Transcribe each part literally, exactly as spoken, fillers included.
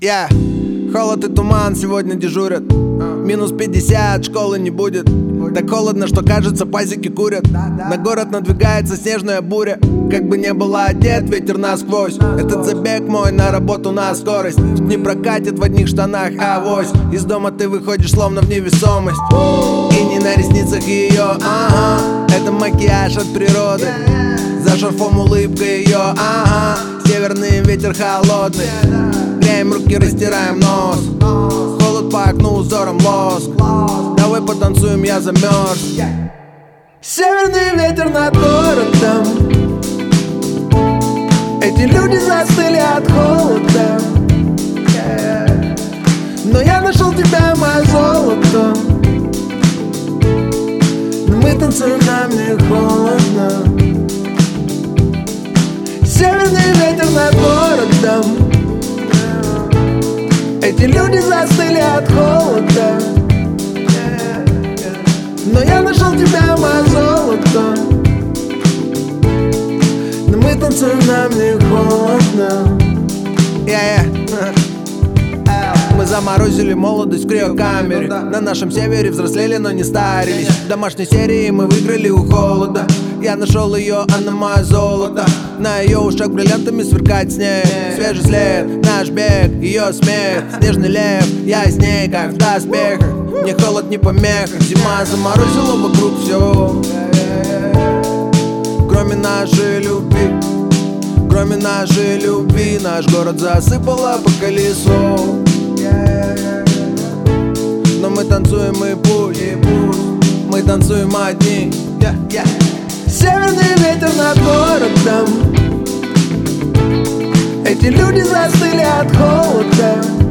Yeah. Холод и туман сегодня дежурят. Минус пятьдесят, школы не будет. Так холодно, что кажется, пазики курят. На город надвигается снежная буря. Как бы не было одет, ветер насквозь. Этот забег мой на работу на скорость. Не прокатит в одних штанах авось. Из дома ты выходишь словно в невесомость. И не на ресницах ее, ага. Это макияж от природы. За шарфом улыбка ее, ага. Северный ветер холодный. Греем руки, растираем нос. Холод по окну узором лоск. Давай потанцуем, я замерз. Северный ветер над городом. Эти люди застыли от холода. Но я нашел тебя, мое золото. Но мы танцуем, нам не холодно. Северный ветер над городом. Эти люди застыли от холода. Но я нашел тебя, мое золото. Но мы танцуем, нам не холодно. yeah, yeah. Мы заморозили молодость в криокамере. На нашем севере взрослели, но не старились. В домашней серии мы выиграли у холода. Я нашел ее, она мое золото. На ее ушах бриллиантами сверкает снег. Свежий след, наш бег, ее смех. Снежный лев, я с ней как в доспехах. Мне холод не помеха. Зима заморозила вокруг все. Кроме нашей любви, кроме нашей любви. Наш город засыпало по колесу. Но мы танцуем и пусть, мы танцуем одни. yeah, yeah. Северный ветер над городом. Эти люди застыли от холода.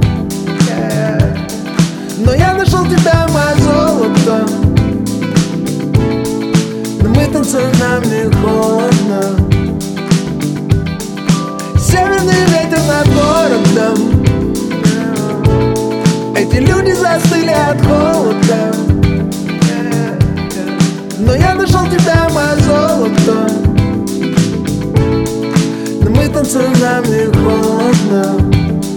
Но я нашел тебя, мое золото. Но мы танцуем, нам не холодно. Северный ветер над городом. Эти люди застыли от холода. Но я нашел тебя, мое золото. Но мы танцуем, нам не холодно.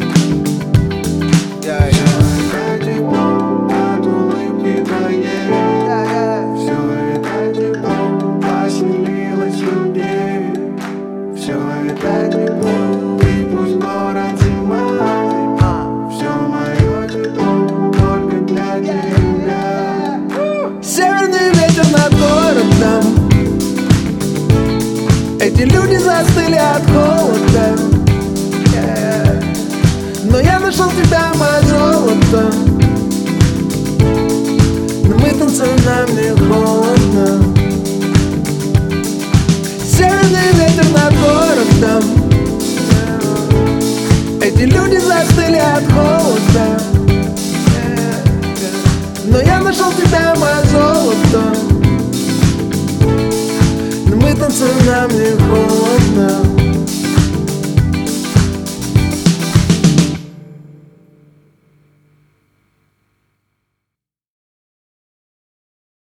yeah, yeah. От улыбки твоей. Все это тепло поселилось в людей. Все это тепло, и пусть город зима. Все мое тепло только для тебя. Северный ветер над городом. Эти люди застыли от холода. Но я нашел тебя, мое золото. Но мы танцуем, нам не холодно. Северный ветер над городом. Эти люди застыли от холода. Но я нашел тебя, мое золото. Но мы танцуем, нам не холодно.